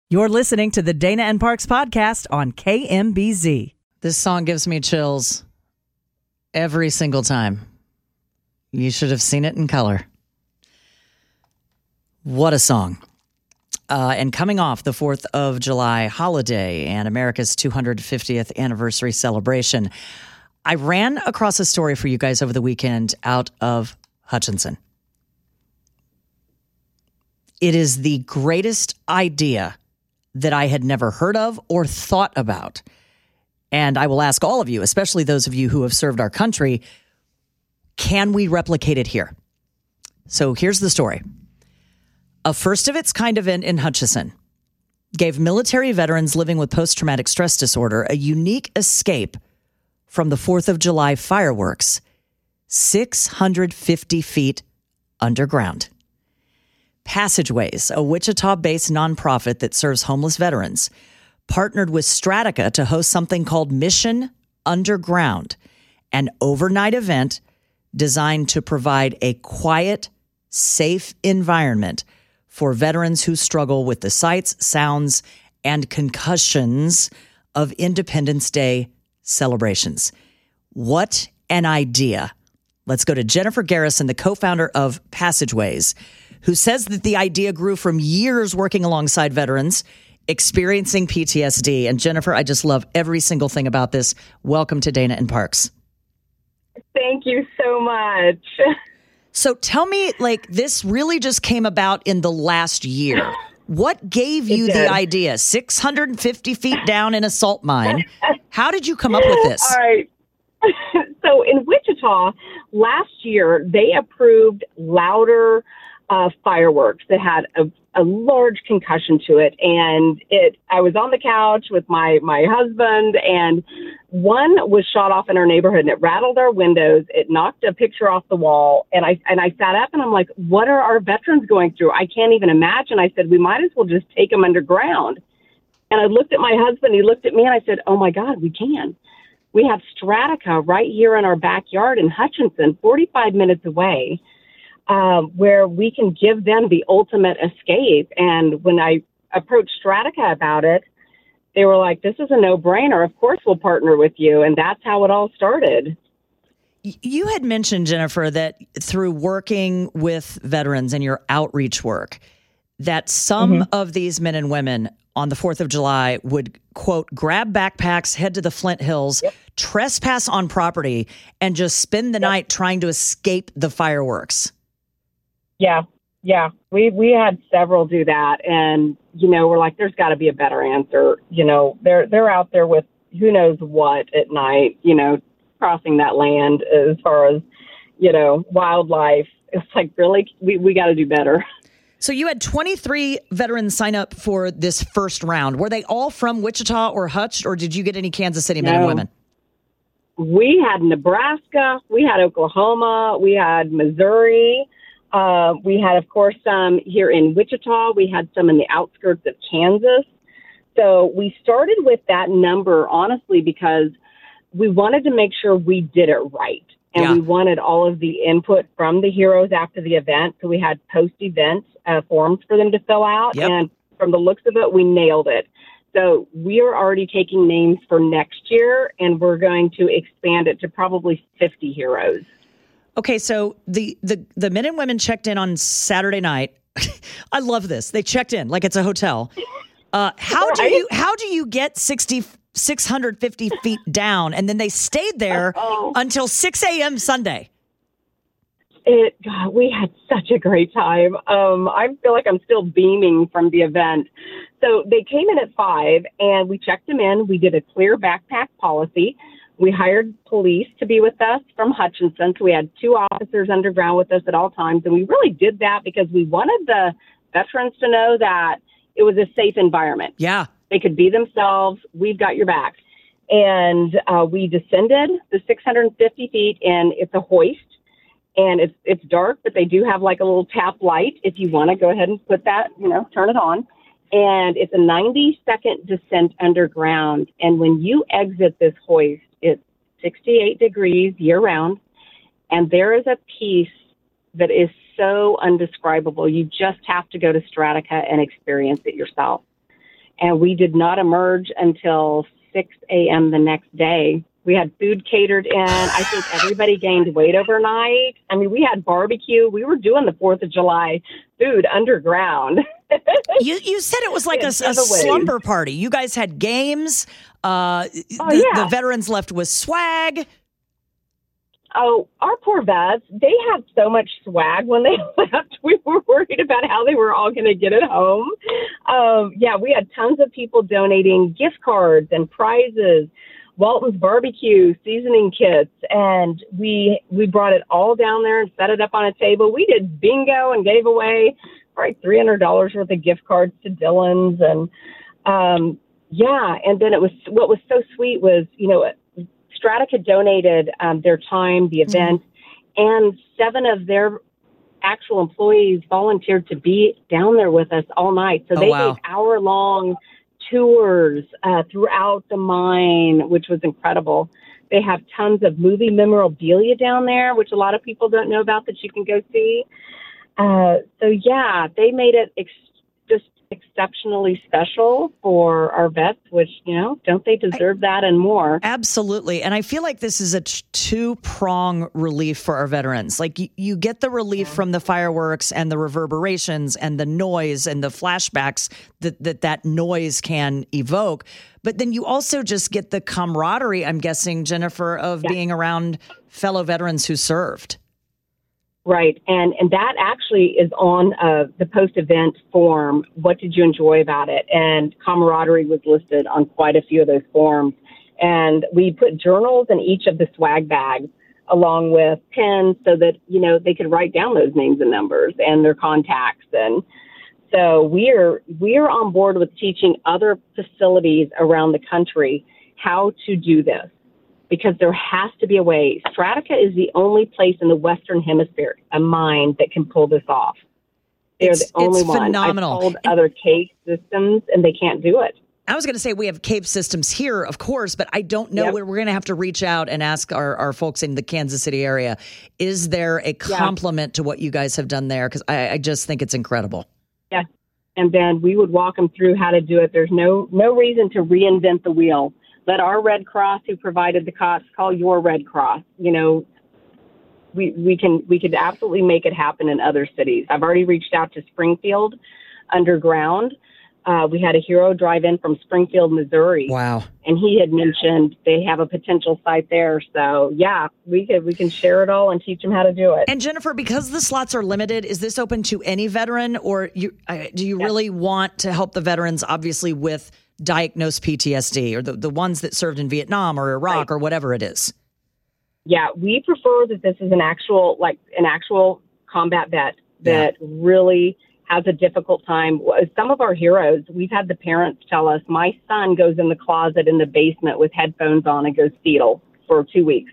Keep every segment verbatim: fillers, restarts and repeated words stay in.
You're listening to the Dana and Parks podcast on K M B Z. This song gives me chills every single time. You should have seen it in color. What a song. Uh, and coming off the fourth of July holiday and America's two hundred fiftieth anniversary celebration, I ran across a story for you guys over the weekend out of Hutchinson. It is the greatest idea that I had never heard of or thought about. And I will ask all of you, especially those of you who have served our country, can we replicate it here? So here's the story. A first of its kind event in Hutchinson gave military veterans living with post-traumatic stress disorder a unique escape from the fourth of July fireworks, six hundred fifty feet underground. Passageways, a Wichita-based nonprofit that serves homeless veterans, partnered with Strataca to host something called Mission Underground, an overnight event designed to provide a quiet, safe environment for veterans who struggle with the sights, sounds, and concussions of Independence Day celebrations. What an idea. Let's go to Jennifer Garrison, the co-founder of Passageways, who says that the idea grew from years working alongside veterans experiencing P T S D. And Jennifer, I just love every single thing about this. Welcome to Dana and Parks. Thank you so much. So tell me, like, this really just came about in the last year. What gave you the idea? six hundred fifty feet down in a salt mine. How did you come up with this? All right. So in Wichita, last year, they approved louder uh, fireworks that had a, a large concussion to it. And it, I was on the couch with my, my husband, and one was shot off in our neighborhood, and it rattled our windows. It knocked a picture off the wall. And I, and I sat up and I'm like, what are our veterans going through? I can't even imagine. I said, we might as well just take them underground. And I looked at my husband, he looked at me, and I said, oh my God, we can. We have Strataca right here in our backyard in Hutchinson, forty-five minutes away, um, where we can give them the ultimate escape. And when I approached Strataca about it, they were like, this is a no-brainer. Of course we'll partner with you. And that's how it all started. You had mentioned, Jennifer, that through working with veterans and your outreach work, that some mm-hmm. of these men and women on the fourth of July would, quote, grab backpacks, head to the Flint Hills, yep. trespass on property, and just spend the yep. night trying to escape the fireworks. Yeah, yeah. We we had several do that. And, you know, we're like, there's got to be a better answer. You know, they're they're out there with who knows what at night, you know, crossing that land as far as, you know, wildlife. It's like, really, we, we got to do better. So you had twenty-three veterans sign up for this first round. Were they all from Wichita or Hutch, or did you get any Kansas City men no. and women? We had Nebraska, we had Oklahoma, we had Missouri. Uh, we had, of course, some here in Wichita. We had some in the outskirts of Kansas. So we started with that number, honestly, because we wanted to make sure we did it right. And yeah. we wanted all of the input from the heroes after the event. So we had post-event uh, forms for them to fill out. Yep. And from the looks of it, we nailed it. So we are already taking names for next year, and we're going to expand it to probably fifty heroes. Okay, so the, the, the men and women checked in on Saturday night. I love this. They checked in like it's a hotel. Uh, how right? do you how do you get sixty, six hundred fifty feet down, and then they stayed there Uh-oh. until six a.m. Sunday? It God, we had such a great time. Um, I feel like I'm still beaming from the event. So they came in at five, and we checked them in. We did a clear backpack policy. We hired police to be with us from Hutchinson. So we had two officers underground with us at all times. And we really did that because we wanted the veterans to know that it was a safe environment. Yeah. They could be themselves. We've got your back. And uh, we descended the six hundred fifty feet, and it's a hoist. And it's it's dark, but they do have like a little tap light. If you want to go ahead and put that, you know, turn it on. And it's a ninety second descent underground. And when you exit this hoist, it's sixty-eight degrees year round. And there is a peace that is so undescribable. You just have to go to Strataca and experience it yourself. and we did not emerge until six a.m. the next day. We had food catered in. I think everybody gained weight overnight. I mean, we had barbecue. We were doing the fourth of July food underground. you you said it was like a, a slumber party. You guys had games. Uh, oh, the, yeah. the veterans left with swag. Oh, our poor vets, they had so much swag when they left. We were worried about how they were all going to get it home. Um, yeah, we had tons of people donating gift cards and prizes. Walton's barbecue seasoning kits, and we we brought it all down there and set it up on a table. We did bingo and gave away probably three hundred dollars worth of gift cards to Dillon's, and um, yeah, and then it was what was so sweet was, you know, Strata donated um, their time, the event, mm-hmm. and seven of their actual employees volunteered to be down there with us all night. So oh, they wow. gave hour long tours uh, throughout the mine, which was incredible. They have tons of movie memorabilia down there, which a lot of people don't know about, that you can go see. Uh, so yeah, they made it ex- just exceptionally special for our vets, which, you know, don't they deserve I, that and more? Absolutely. And I feel like this is a t- two-prong relief for our veterans. Like y- you get the relief from the fireworks and the reverberations and the noise and the flashbacks that that, that noise can evoke. But then you also just get the camaraderie, I'm guessing, Jennifer, of yeah. being around fellow veterans who served. Right. And and that actually is on uh, the post-event form. What did you enjoy about it? And camaraderie was listed on quite a few of those forms. And we put journals in each of the swag bags along with pens so that, you know, they could write down those names and numbers and their contacts. And so we're we're on board with teaching other facilities around the country how to do this, because there has to be a way. Strata is the only place in the Western Hemisphere, a mine, that can pull this off. They're it's, the only it's one. Phenomenal. I've called other case systems, and they can't do it. I was going to say we have CAPE systems here, of course, but I don't know. Yep. We're, we're going to have to reach out and ask our, our folks in the Kansas City area, is there a complement yeah. to what you guys have done there? Because I, I just think it's incredible. Yeah, and then we would walk them through how to do it. There's no no reason to reinvent the wheel. Let our Red Cross, who provided the cots, call your Red Cross. You know, we we can we could absolutely make it happen in other cities. I've already reached out to Springfield Underground. Uh, we had a hero drive in from Springfield, Missouri. Wow! And he had mentioned they have a potential site there. So yeah, we could we can share it all and teach them how to do it. And Jennifer, because the slots are limited, is this open to any veteran, or you uh, do you yeah. really want to help the veterans, obviously with diagnosed P T S D, or the, the ones that served in Vietnam or Iraq right. or whatever it is? Yeah, we prefer that this is an actual, like an actual combat vet that yeah. really has a difficult time. Some of our heroes, we've had the parents tell us, my son goes in the closet in the basement with headphones on and goes fetal for two weeks.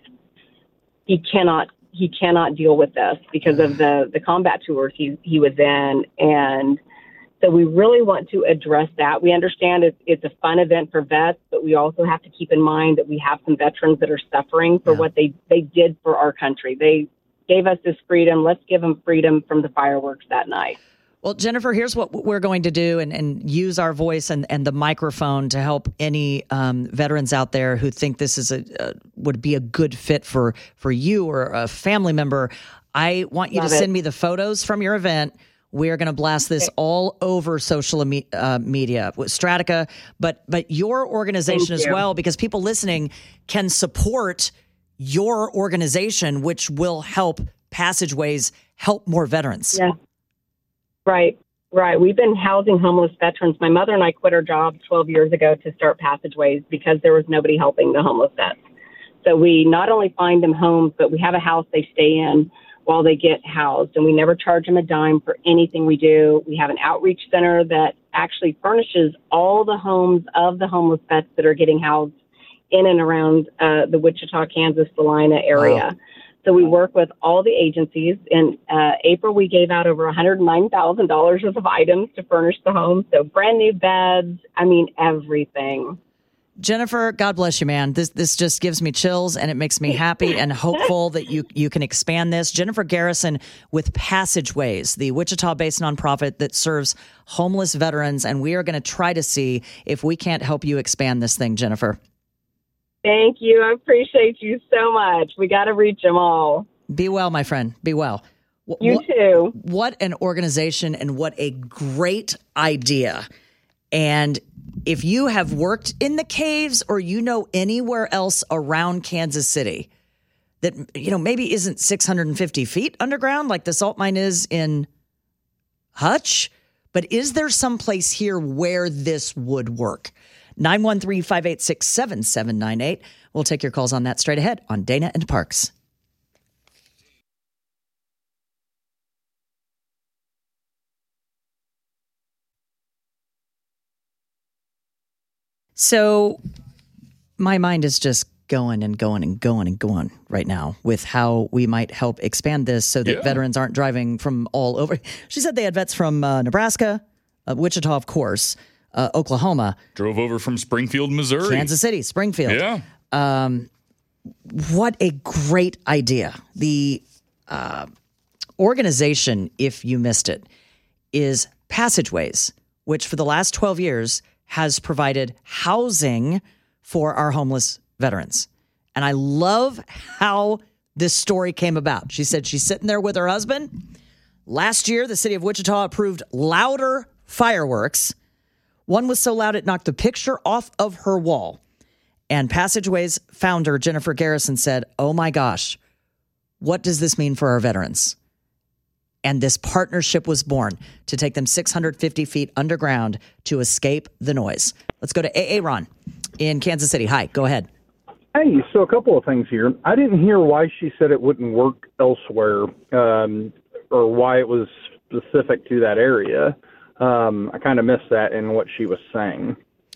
He cannot, he cannot deal with this because of the, the combat tours he, he was in. And so we really want to address that. We understand it's, it's a fun event for vets, but we also have to keep in mind that we have some veterans that are suffering for yeah. what they, they did for our country. They gave us this freedom. Let's give them freedom from the fireworks that night. Well, Jennifer, here's what we're going to do, and, and use our voice and, and the microphone to help any um, veterans out there who think this is a uh, would be a good fit for, for you or a family member. I want you Love to send it. me the photos from your event. We're going to blast this okay. all over social me- uh, media with Strata, but but your organization Thank as you. well, because people listening can support your organization, which will help Passageways help more veterans. Yeah. Right, right. We've been housing homeless veterans. My mother and I quit our jobs twelve years ago to start Passageways because there was nobody helping the homeless vets. So we not only find them homes, but we have a house they stay in while they get housed, and we never charge them a dime for anything we do. We have an outreach center that actually furnishes all the homes of the homeless vets that are getting housed in and around uh, the Wichita, Kansas, Salina area. Wow. So we work with all the agencies. In uh, April, we gave out over one hundred nine thousand dollars worth of items to furnish the home. So brand new beds, I mean, everything. Jennifer, God bless you, man. This this just gives me chills, and it makes me happy and hopeful that you you can expand this. Jennifer Garrison with Passageways, the Wichita-based nonprofit that serves homeless veterans, and we are going to try to see if we can't help you expand this thing, Jennifer. Thank you. I appreciate you so much. We got to reach them all. Be well, my friend. Be well. You what, too. What an organization and what a great idea. And if you have worked in the caves or you know anywhere else around Kansas City that, you know, maybe isn't six hundred fifty feet underground like the salt mine is in Hutch, but is there some place here where this would work? nine one three, five eight six, seven seven nine eight. We'll take your calls on that straight ahead on Dana and Parks. So my mind is just going and going and going and going right now with how we might help expand this so that Yeah. veterans aren't driving from all over. She said they had vets from uh, Nebraska, uh, Wichita, of course, uh, Oklahoma. Drove over from Springfield, Missouri. Kansas City, Springfield. Yeah. Um, what a great idea. The uh, organization, if you missed it, is Passageways, which for the last twelve years has provided housing for our homeless veterans. And I love how this story came about. She said she's sitting there with her husband. Last year, the city of Wichita approved louder fireworks. One was so loud it knocked the picture off of her wall. And Passageways founder Jennifer Garrison said, oh my gosh, what does this mean for our veterans? And this partnership was born to take them six hundred fifty feet underground to escape the noise. Let's go to A A Ron in Kansas City. Hi, go ahead. Hey, so a couple of things here. I didn't hear why she said it wouldn't work elsewhere, um, or why it was specific to that area. Um, I kind of missed that in what she was saying.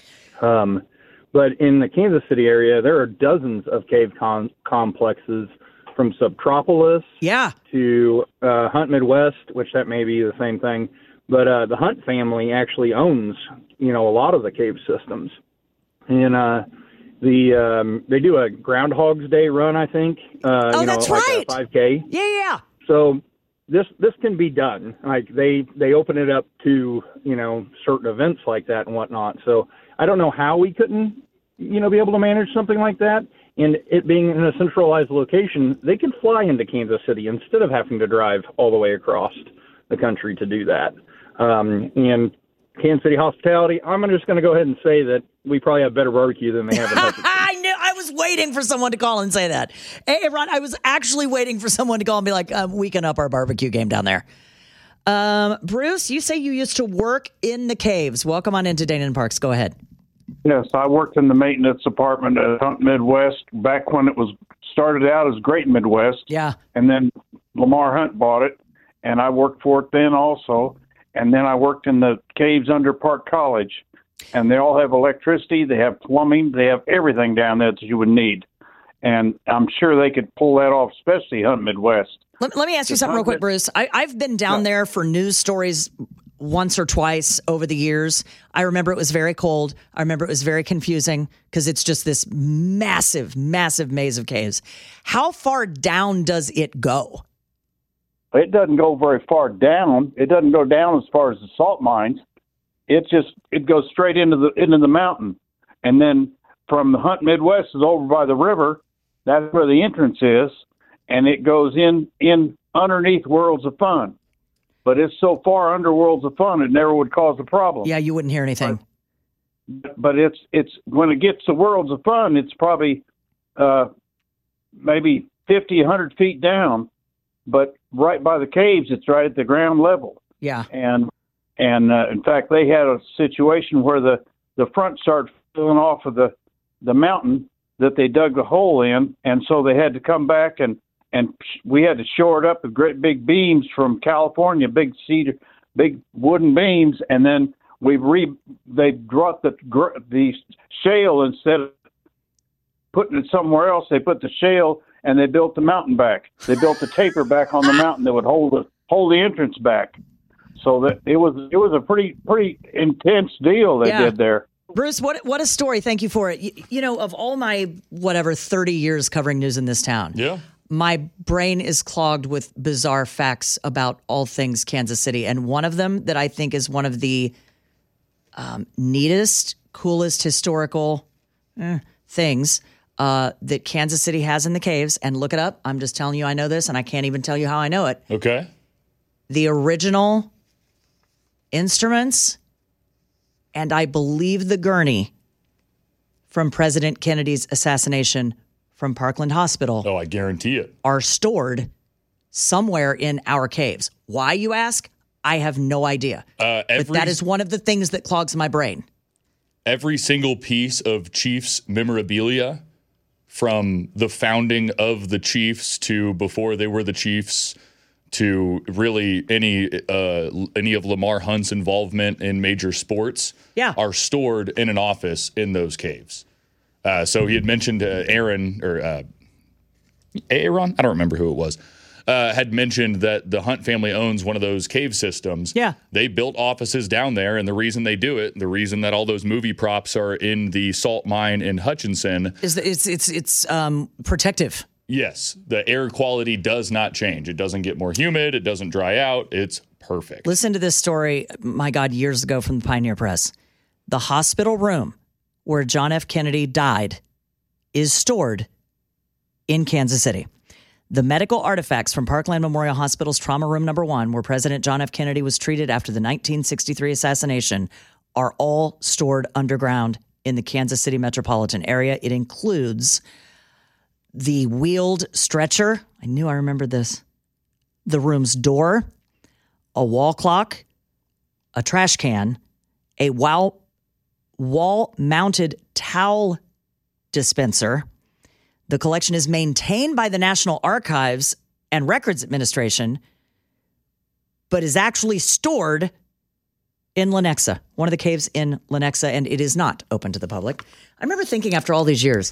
Um, but in the Kansas City area, there are dozens of cave con- complexes from Subtropolis Yeah. to uh, Hunt Midwest, which that may be the same thing. But uh, the Hunt family actually owns, you know, a lot of the cave systems. And uh, the um, they do a Groundhog's Day run, I think. Uh, Oh, you know, that's like right. a five K. Yeah, yeah. So this this can be done. Like they they open it up to, you know, certain events like that and whatnot. So I don't know how we couldn't, you know, be able to manage something like that. And it being in a centralized location, they could fly into Kansas City instead of having to drive all the way across the country to do that. Um, and Kansas City hospitality, I'm just going to go ahead and say that we probably have better barbecue than they have in Hutchinson. I knew I was waiting for someone to call and say that. Hey, Ron, I was actually waiting for someone to call and be like, um, we can up our barbecue game down there. Um, Bruce, you say you used to work in the caves. Welcome on into Dana and Parks. Go ahead. Yes, I worked in the maintenance department at Hunt Midwest back when it was started out as Great Midwest. Yeah. And then Lamar Hunt bought it, and I worked for it then also. And then I worked in the caves under Park College, and they all have electricity, they have plumbing, they have everything down there that you would need. And I'm sure they could pull that off, especially Hunt Midwest. Let, let me ask you something real quick, Bruce. I, I've been down there for news stories once or twice over the years. I remember it was very cold. I remember it was very confusing because it's just this massive, massive maze of caves. How far down does it go? It doesn't go very far down. It doesn't go down as far as the salt mines. It just it goes straight into the into the mountain, and then from the Hunt Midwest is over by the river. That's where the entrance is, and it goes in in underneath Worlds of Fun. But it's so far under Worlds of Fun, it never would cause a problem. Yeah, you wouldn't hear anything. But it's it's when it gets to Worlds of Fun, it's probably uh, maybe fifty, one hundred feet down. But right by the caves, it's right at the ground level. Yeah. And and uh, in fact, they had a situation where the, the front started filling off of the, the mountain that they dug the hole in, and so they had to come back and and we had to shore it up with great big beams from California, big cedar, big wooden beams, and then we re they brought the the shale instead of putting it somewhere else. They put the shale and they built the mountain back. They built the taper back on the mountain that would hold the hold the entrance back. So that it was it was a pretty pretty intense deal they Yeah. did there. Bruce, what what a story. Thank you for it. You, you know, of all my, whatever, thirty years covering news in this town, Yeah. my brain is clogged with bizarre facts about all things Kansas City. And one of them that I think is one of the um, neatest, coolest historical eh, things uh, that Kansas City has in the caves. And look it up. I'm just telling you I know this, and I can't even tell you how I know it. Okay. The original instruments, and I believe the gurney from President Kennedy's assassination from Parkland Hospital Oh, I guarantee it. are stored somewhere in our caves. Why, you ask? I have no idea. Uh, every, But that is one of the things that clogs my brain. every single piece of Chiefs memorabilia, from the founding of the Chiefs to before they were the Chiefs, to really any uh, any of Lamar Hunt's involvement in major sports, Yeah. are stored in an office in those caves. Uh, so he had mentioned uh, Aaron or uh, Aaron, I don't remember who it was, uh, had mentioned that the Hunt family owns one of those cave systems. Yeah. They built offices down there, and the reason they do it, the reason that all those movie props are in the salt mine in Hutchinson, Is that it's it's it's um, protective. yes, the air quality does not change. It doesn't get more humid. It doesn't dry out. It's perfect. Listen to this story, my God, years ago from the Pioneer Press. The hospital room where John F. Kennedy died is stored in Kansas City. The medical artifacts from Parkland Memorial Hospital's trauma room number one, where President John F. Kennedy was treated after the nineteen sixty-three assassination, are all stored underground in the Kansas City metropolitan area. It includes the wheeled stretcher. I knew I remembered this. The room's door, a wall clock, a trash can, a wall, wall-mounted towel dispenser. The collection is maintained by the National Archives and Records Administration, but is actually stored in Lenexa, one of the caves in Lenexa, and it is not open to the public. I remember thinking after all these years,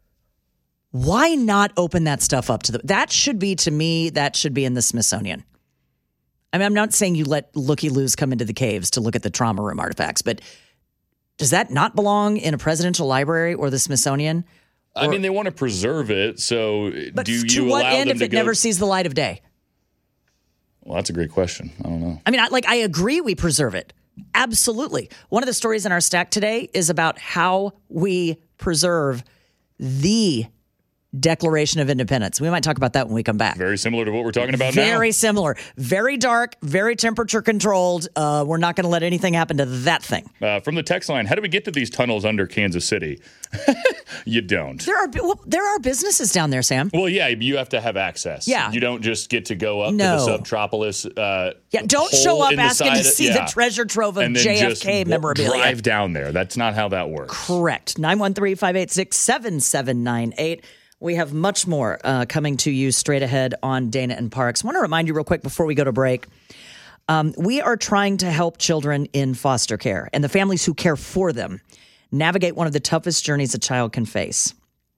why not open that stuff up to the... That should be, to me, that should be in the Smithsonian. I mean, I'm not saying you let looky-loos come into the caves to look at the trauma room artifacts, but does that not belong in a presidential library or the Smithsonian? I mean, they want to preserve it, so But do you to what allow end them if to it go? never sees the light of day? Well, that's a great question. I don't know. I mean, I, like, I agree we preserve it. Absolutely. One of the stories in our stack today is about how we preserve the Declaration of Independence. We might talk about that when we come back. Very similar to what we're talking about now. Very similar. Very dark, very temperature controlled. Uh, we're not going to let anything happen to that thing. Uh, from the text line, how do we get to these tunnels under Kansas City? You don't. There are well, there are businesses down there, Sam. Well, yeah, you have to have access. Yeah. You don't just get to go up No. to the Subtropolis. Uh, Yeah, don't hole show up in the asking to side of- see yeah. the treasure trove of and then J F just K w- memorabilia. drive down there. That's not how that works. Correct. nine one three, five eight six, seven seven nine eight. We have much more uh, coming to you straight ahead on Dana and Parks. I want to remind you real quick before we go to break. Um, we are trying to help children in foster care and the families who care for them navigate one of the toughest journeys a child can face.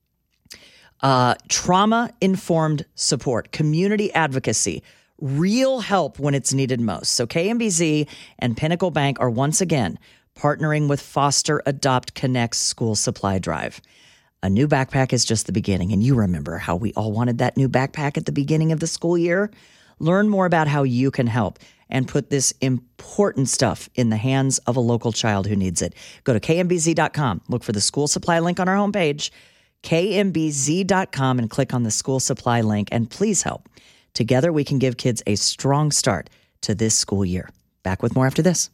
Uh, trauma-informed support, community advocacy, real help when it's needed most. So K M B Z and Pinnacle Bank are once again partnering with Foster Adopt Connect's school supply drive. A new backpack is just the beginning, and you remember how we all wanted that new backpack at the beginning of the school year? Learn more about how you can help and put this important stuff in the hands of a local child who needs it. Go to K M B Z dot com, look for the school supply link on our homepage, K M B Z dot com, and click on the school supply link, and please help. Together, we can give kids a strong start to this school year. Back with more after this.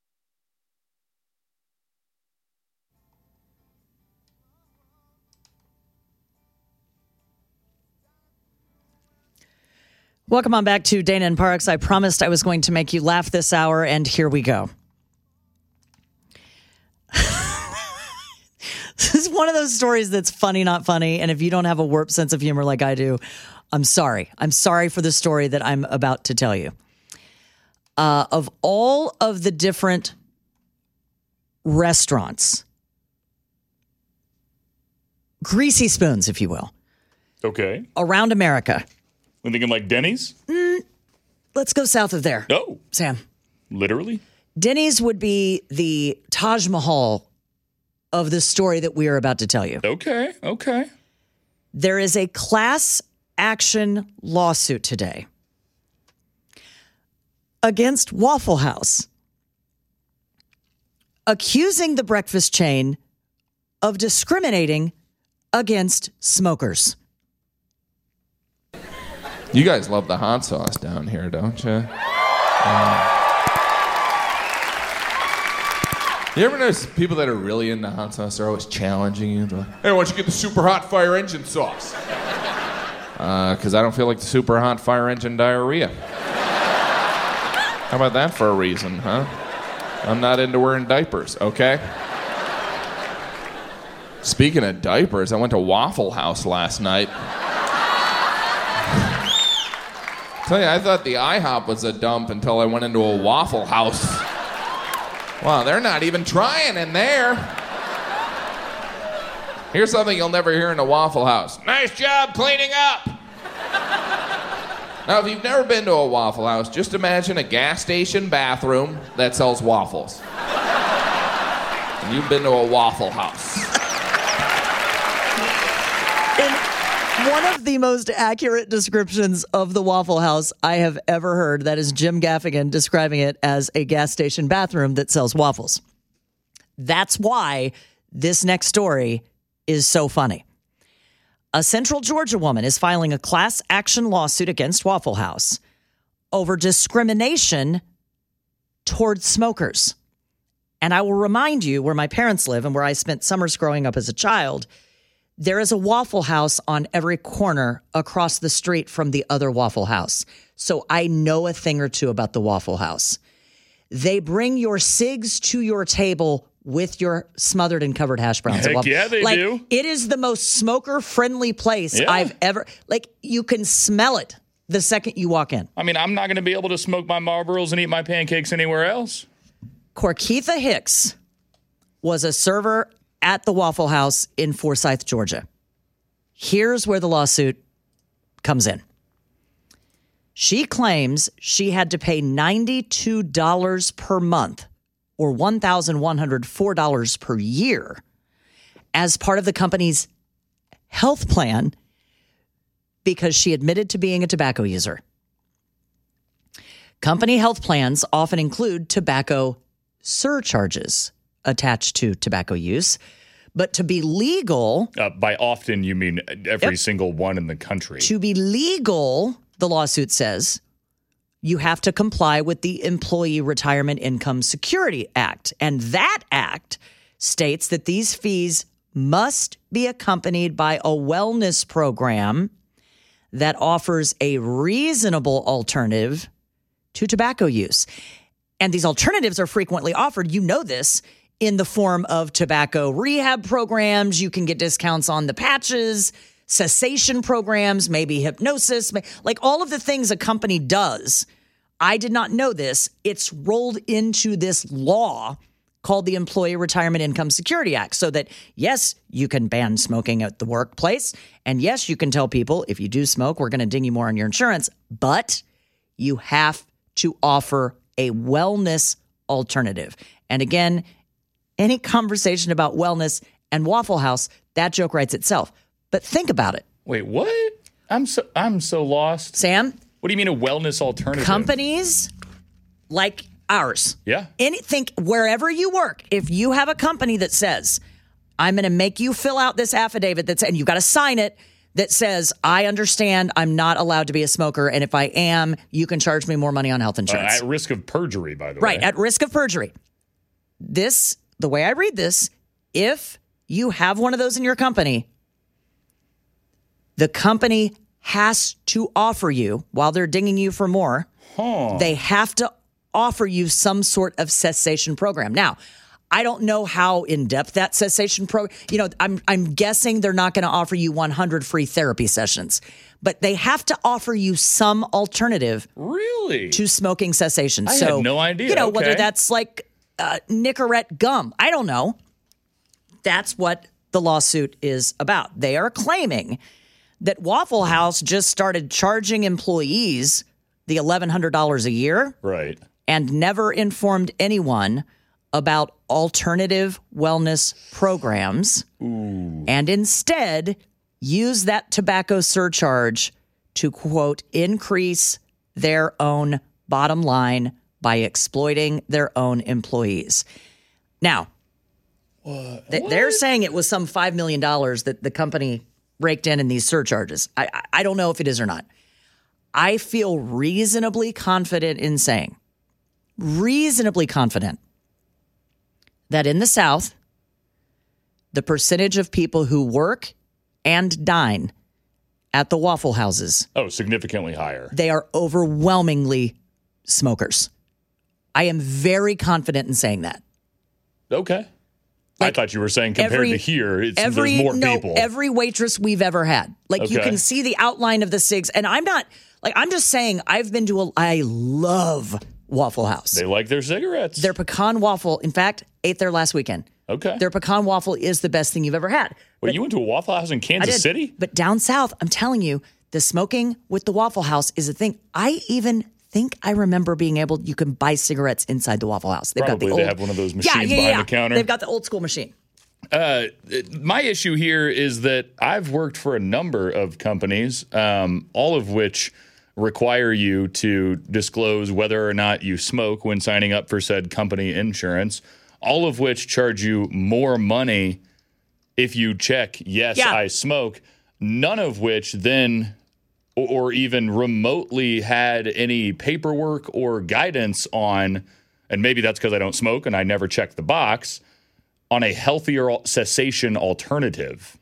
Welcome on back to Dana and Parks. I promised I was going to make you laugh this hour, and here we go. This is one of those stories that's funny, not funny. And if you don't have a warped sense of humor like I do, I'm sorry. I'm sorry for the story that I'm about to tell you. Uh, of all of the different restaurants, greasy spoons, if you will, Okay. around America. I'm thinking like Denny's? Let's go south of there, Oh, Sam. literally? Denny's would be the Taj Mahal of the story that we are about to tell you. Okay, okay. There is a class action lawsuit today against Waffle House, accusing the breakfast chain of discriminating against smokers. You guys love the hot sauce down here, don't you? Um, you ever notice people that are really into hot sauce are always challenging you? They're like, hey, why don't you get the super hot fire engine sauce? Because uh, I don't feel like the super hot fire engine diarrhea. How about that for a reason, huh? I'm not into wearing diapers, okay? Speaking of diapers, I went to Waffle House last night. Tell you, I thought the IHOP was a dump until I went into a Waffle House. Wow, they're not even trying in there. Here's something you'll never hear in a Waffle House. Nice job cleaning up. Now, if you've never been to a Waffle House, just imagine a gas station bathroom that sells waffles. And you've been to a Waffle House. In one of the most accurate descriptions of the Waffle House I have ever heard, that is Jim Gaffigan describing it as a gas station bathroom that sells waffles. That's why this next story is so funny. A Central Georgia woman is filing a class action lawsuit against Waffle House over discrimination towards smokers. And I will remind you where my parents live and where I spent summers growing up as a child, there is a Waffle House on every corner across the street from the other Waffle House. So I know a thing or two about the Waffle House. They bring your cigs to your table with your smothered and covered hash browns. Heck yeah, they like, do. It is the most smoker-friendly place Yeah. I've ever... Like, you can smell it the second you walk in. I mean, I'm not going to be able to smoke my Marlboros and eat my pancakes anywhere else. Corkeitha Hicks was a server at the Waffle House in Forsyth, Georgia. Here's where the lawsuit comes in. She claims she had to pay ninety-two dollars per month, or one thousand one hundred four dollars per year, as part of the company's health plan because she admitted to being a tobacco user. Company health plans often include tobacco surcharges attached to tobacco use, but to be legal... Uh, by often, you mean every Yep. single one in the country. To be legal, the lawsuit says, you have to comply with the Employee Retirement Income Security Act. And that act states that these fees must be accompanied by a wellness program that offers a reasonable alternative to tobacco use. And these alternatives are frequently offered, you know this, in the form of tobacco rehab programs. You can get discounts on the patches, cessation programs, maybe hypnosis, like all of the things a company does. I did not know this. It's rolled into this law called the Employee Retirement Income Security Act, so that, yes, you can ban smoking at the workplace. And yes, you can tell people, if you do smoke, we're going to ding you more on your insurance. But you have to offer a wellness alternative. And again, any conversation about wellness and Waffle House, that joke writes itself. But think about it. Wait, what? I'm so I'm so lost. Sam? What do you mean a wellness alternative? Companies like ours. Yeah. Any, think wherever you work, if you have a company that says, I'm going to make you fill out this affidavit that's, and you've got to sign it, that says, I understand I'm not allowed to be a smoker, and if I am, you can charge me more money on health Uh, insurance. at risk of perjury, by the Right, way. at risk of perjury. This, the way I read this, if you have one of those in your company, the company has to offer you, while they're dinging you for more, Huh. they have to offer you some sort of cessation program. Now, I don't know how in-depth that cessation program, you know, I'm I'm guessing they're not going to offer you one hundred free therapy sessions, but they have to offer you some alternative Really? to smoking cessation. I so, had no idea. You know, whether Okay. that's like uh, Nicorette gum, I don't know. That's what the lawsuit is about. They are claiming that Waffle House just started charging employees the eleven hundred dollars a year Right. and never informed anyone about alternative wellness programs Ooh. and instead use that tobacco surcharge to, quote, increase their own bottom line by exploiting their own employees. Now, what? Th- they're saying it was some five million dollars that the company raked in in these surcharges. I, I, I don't know if it is or not. I feel reasonably confident in saying, reasonably confident, that in the South, the percentage of people who work and dine at the Waffle Houses, Oh, significantly higher. they are overwhelmingly smokers. I am very confident in saying that. Okay. I Like, thought you were saying compared every- to here, it's, Every there's more no, people. every waitress we've ever had. Like you Okay. can see the outline of the cigs, and I'm not like I'm just saying I've been to a. I love Waffle House. they like their cigarettes. Their pecan waffle. In fact, ate there last weekend. okay. Their pecan waffle is the best thing you've ever had. Wait, you went to a Waffle House in I Kansas did. City? But down south, I'm telling you, the smoking with the Waffle House is a thing. I even think I remember being able. You can buy cigarettes inside the Waffle House. They've Probably got the they old, have one of those yeah, machines yeah, behind yeah. the counter. They've got the old school machine. Uh, my issue here is that I've worked for a number of companies, um, all of which require you to disclose whether or not you smoke when signing up for said company insurance, all of which charge you more money if you check, yes, Yeah. I smoke, none of which then or, or even remotely had any paperwork or guidance on, and maybe that's because I don't smoke and I never check the box, on a healthier cessation alternative.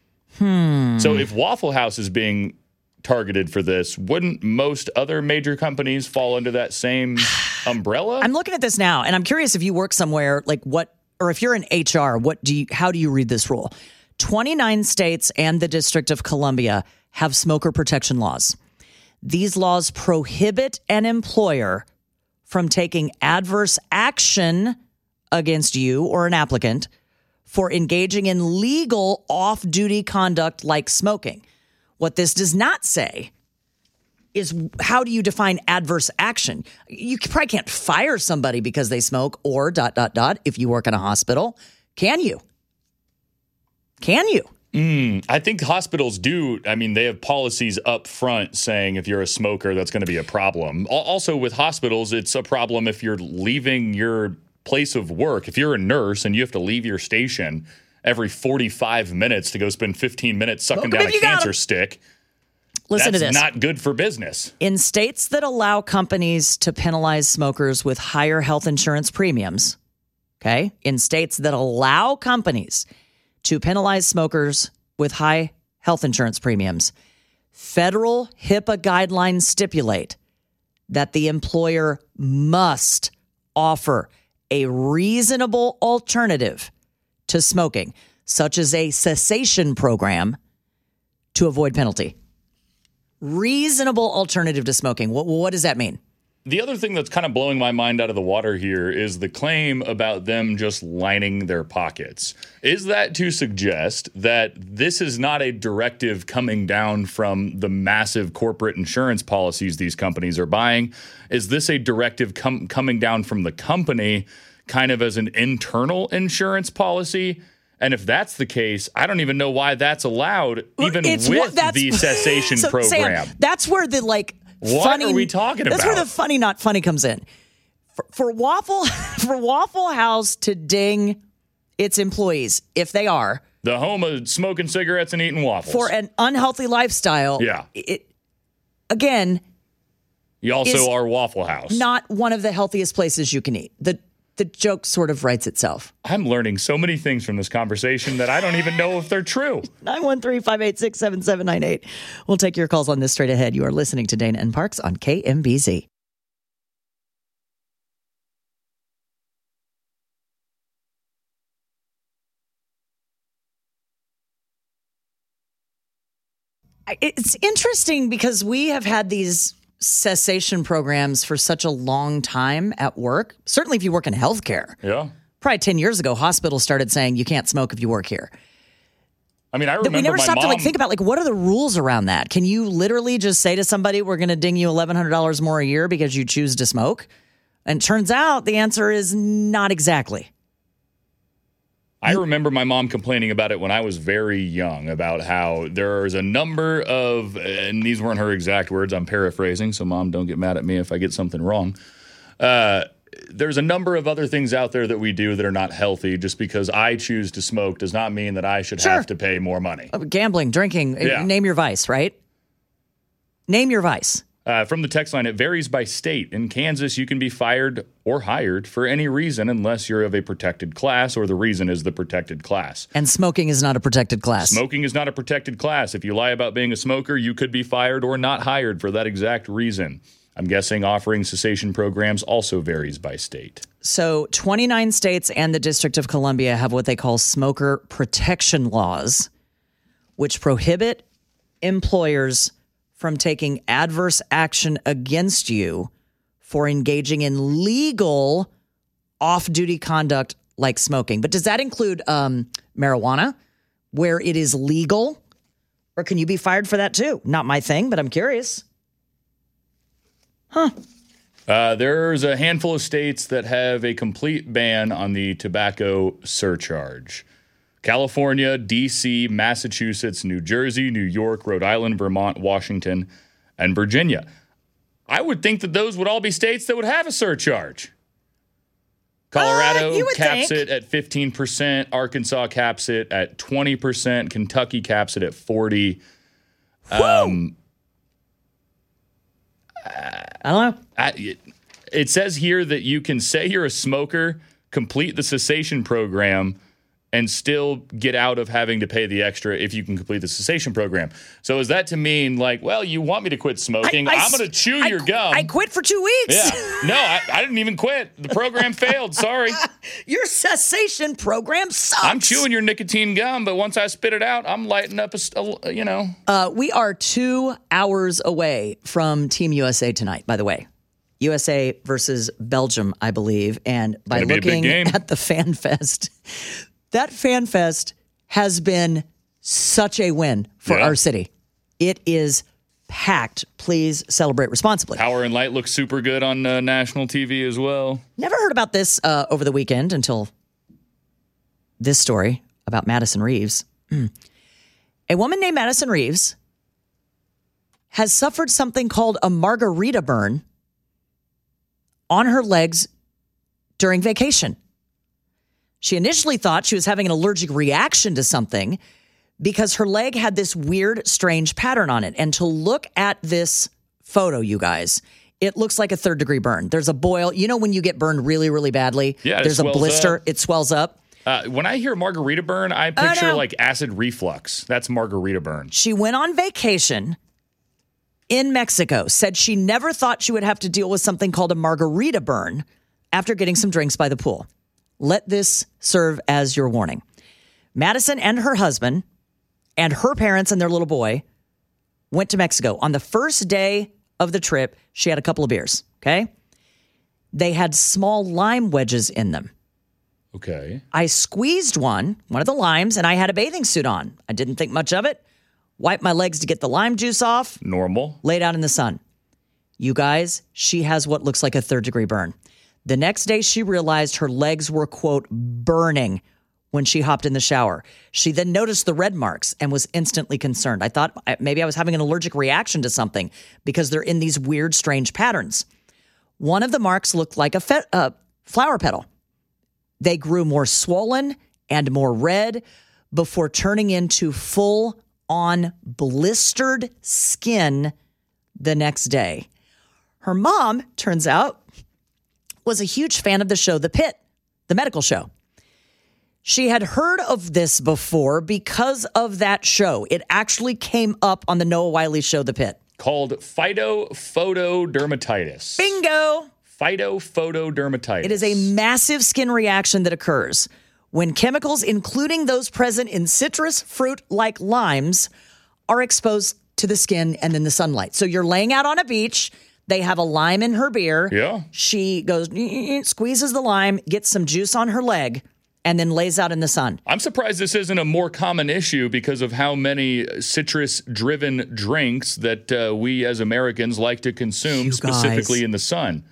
Hmm. So if Waffle House is being targeted for this, wouldn't most other major companies fall under that same umbrella? I'm looking at this now, and I'm curious if you work somewhere like what, or if you're in H R, what do you? How do you read this rule? twenty-nine states and the District of Columbia have smoker protection laws. These laws prohibit an employer from taking adverse action against you or an applicant for engaging in legal off-duty conduct like smoking. What this does not say is how do you define adverse action? You probably can't fire somebody because they smoke or dot, dot, dot if you work in a hospital. Can you? Can you? Mm, I think hospitals do. I mean, they have policies up front saying if you're a smoker, that's going to be a problem. Al- Also with hospitals, it's a problem if you're leaving your place of work. If you're a nurse and you have to leave your station every forty-five minutes to go spend fifteen minutes sucking Smoke 'em down if a you got 'em. cancer stick, Listen that's to this. not good for business. In states that allow companies to penalize smokers with higher health insurance premiums, okay, in states that allow companies to penalize smokers with high health insurance premiums, federal HIPAA guidelines stipulate that the employer must offer a reasonable alternative to smoking, such as a cessation program to avoid penalty. Reasonable alternative to smoking. What, what does that mean? The other thing that's kind of blowing my mind out of the water here is the claim about them just lining their pockets. Is that to suggest that this is not a directive coming down from the massive corporate insurance policies these companies are buying? Is this a directive com- coming down from the company kind of as an internal insurance policy? And if that's the case, I don't even know why that's allowed, even It's with what- that's- the cessation So, program. Sam, that's where the like What funny, are we talking That's where about? the funny not funny comes in. For, for Waffle for Waffle House to ding its employees, if they are, The home of smoking cigarettes and eating waffles. for an unhealthy lifestyle, Yeah. it again You also is are Waffle House. not one of the healthiest places you can eat. The the joke sort of writes itself. I'm learning so many things from this conversation that I don't even know if they're true. nine one three, five eight six, seven seven nine eight. We'll take your calls on this straight ahead. You are listening to Dana and Parks on K M B Z. It's interesting because we have had these cessation programs for such a long time at work. Certainly if you work in healthcare. Yeah. Probably ten years ago, hospitals started saying you can't smoke if you work here. I mean, I That remember we never my stopped mom. to like think about like what are the rules around that? Can you literally just say to somebody, "We're going to ding you eleven hundred dollars more a year because you choose to smoke"? And it turns out the answer is not exactly. I remember my mom complaining about it when I was very young, about how there's a number of, and these weren't her exact words, I'm paraphrasing, so Mom, don't get mad at me if I get something wrong. Uh, there's a number of other things out there that we do that are not healthy. Just because I choose to smoke does not mean that I should Sure. have to pay more money. Uh, Gambling, drinking, Yeah. name your vice, right? Name your vice. Uh, from the text line, it varies by state. In Kansas, you can be fired or hired for any reason unless you're of a protected class or the reason is the protected class. And smoking is not a protected class. Smoking is not a protected class. If you lie about being a smoker, you could be fired or not hired for that exact reason. I'm guessing offering cessation programs also varies by state. So twenty-nine states and the District of Columbia have what they call smoker protection laws, which prohibit employers from taking adverse action against you for engaging in legal off-duty conduct like smoking. But does that include um, marijuana, where it is legal? Or can you be fired for that too? Not my thing, but I'm curious. Huh. Uh, there's a handful of states that have a complete ban on the tobacco surcharge. California, D C, Massachusetts, New Jersey, New York, Rhode Island, Vermont, Washington, and Virginia. I would think that those would all be states that would have a surcharge. Colorado Uh, you would caps think. it at fifteen percent. Arkansas caps it at twenty percent. Kentucky caps it at forty percent. Um, I don't know. I, it, it says here that you can say you're a smoker, complete the cessation program, and still get out of having to pay the extra if you can complete the cessation program. So is that to mean like, well, you want me to quit smoking? I- I I'm going to chew I- your gum. I quit for two weeks. Yeah. No, I, I didn't even quit. The program failed. Sorry. Your cessation program sucks. I'm chewing your nicotine gum, but once I spit it out, I'm lighting up a, st- a you know. Uh, we are two hours away from Team U S A tonight, by the way. U S A versus Belgium, I believe. And by Gonna be a big looking game. at the Fan Fest, that Fan Fest has been such a win for Yeah. our city. It is packed. Please celebrate responsibly. Power and Light looks super good on uh, national T V as well. Never heard about this uh, over the weekend until this story about Madison Reeves. Mm. A woman named Madison Reeves has suffered something called a margarita burn on her legs during vacation. She initially thought she was having an allergic reaction to something because her leg had this weird, strange pattern on it. And to look at this photo, you guys, it looks like a third degree burn. There's a boil. You know when you get burned really, really badly? Yeah, it There's a swells blister. up. It swells up. Uh, when I hear margarita burn, I picture no. like acid reflux. That's margarita burn. She went on vacation in Mexico, said she never thought she would have to deal with something called a margarita burn after getting some drinks by the pool. Let this serve as your warning. Madison and her husband and her parents and their little boy went to Mexico. On the first day of the trip, she had a couple of beers, okay? They had small lime wedges in them. Okay. I squeezed one, one of the limes, and I had a bathing suit on. I didn't think much of it. Wiped my legs to get the lime juice off. Normal. Laid out in the sun. You guys, she has what looks like a third degree burn. The next day, she realized her legs were, quote, burning when she hopped in the shower. She then noticed the red marks and was instantly concerned. I thought maybe I was having an allergic reaction to something because they're in these weird, strange patterns. One of the marks looked like a fe- uh, flower petal. They grew more swollen and more red before turning into full-on blistered skin the next day. Her mom, turns out, was a huge fan of the show The Pit, the medical show. She had heard of this before because of that show. It actually came up on the Noah Wiley show, The Pit. Called phytophotodermatitis. Bingo! Phytophotodermatitis. It is a massive skin reaction that occurs when chemicals, including those present in citrus fruit like limes, are exposed to the skin and then the sunlight. So you're laying out on a beach. They have a lime in her beer. Yeah. She goes, squeezes the lime, gets some juice on her leg, and then lays out in the sun. I'm surprised this isn't a more common issue because of how many citrus-driven drinks that uh, we as Americans like to consume, You specifically guys. in the sun.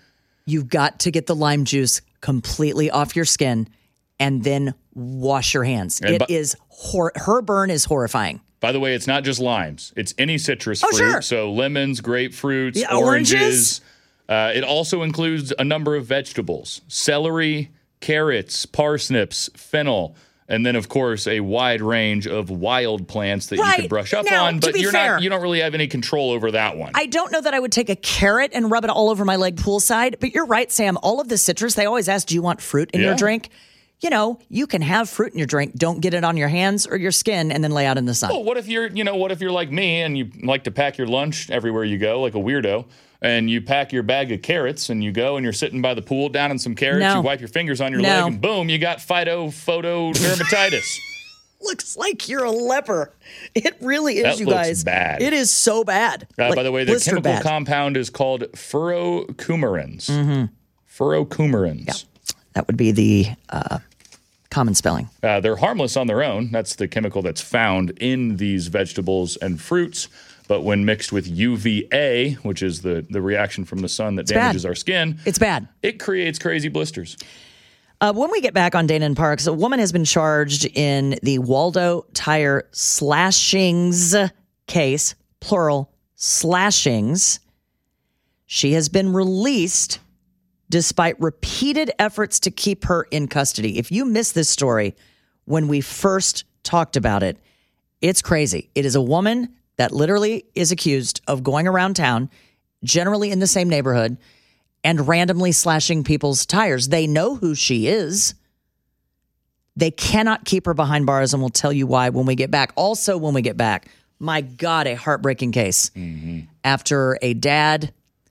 You've got to get the lime juice completely off your skin and then wash your hands. And it bu- is hor- her burn is horrifying. By the way, it's not just limes. It's any citrus Oh, fruit. sure. So lemons, grapefruits, Yeah, oranges. oranges. Uh, it also includes a number of vegetables: celery, carrots, parsnips, fennel, and then, of course, a wide range of wild plants that you Right. could brush up Now, on. to But be you're fair- not. You don't really have any control over that one. I don't know that I would take a carrot and rub it all over my leg poolside, but you're right, Sam. All of the citrus, they always ask, do you want fruit in your Yeah. drink? You know, you can have fruit in your drink. Don't get it on your hands or your skin and then lay out in the sun. Well, what if you're, you know, what if you're like me and you like to pack your lunch everywhere you go, like a weirdo, and you pack your bag of carrots and you go and you're sitting by the pool down in some carrots, No. you wipe your fingers on your No. leg, and boom, you got phytophotodermatitis. Looks like you're a leper. It really is, That you looks guys. bad. It is so bad. Uh, Like, by the way, the blister chemical bad. compound is called furocoumarins. Mm-hmm. Furocoumarins. That would be the uh, common spelling. Uh, they're harmless on their own. That's the chemical that's found in these vegetables and fruits. But when mixed with U V A, which is the, the reaction from the sun that It's damages bad. our skin, It's bad. it creates crazy blisters. Uh, when we get back on Dana and Parks, a woman has been charged in the Waldo Tire slashings case, plural, slashings. She has been released despite repeated efforts to keep her in custody. If you missed this story when we first talked about it, it's crazy. It is a woman that literally is accused of going around town, generally in the same neighborhood, and randomly slashing people's tires. They know who she is. They cannot keep her behind bars, and we'll tell you why when we get back. Also, when we get back, my God, a heartbreaking case. Mm-hmm. After a dad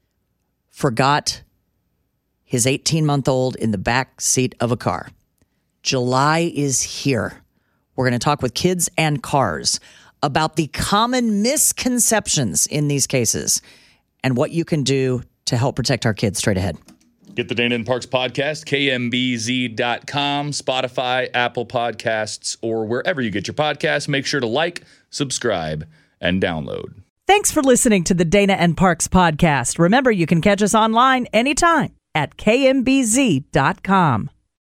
forgot his eighteen-month-old in the back seat of a car. July is here. We're going to talk with kids and cars about the common misconceptions in these cases and what you can do to help protect our kids straight ahead. Get the Dana and Parks podcast, K M B Z dot com, Spotify, Apple Podcasts, or wherever you get your podcasts. Make sure to like, subscribe, and download. Thanks for listening to the Dana and Parks podcast. Remember, you can catch us online anytime at K M B Z dot com.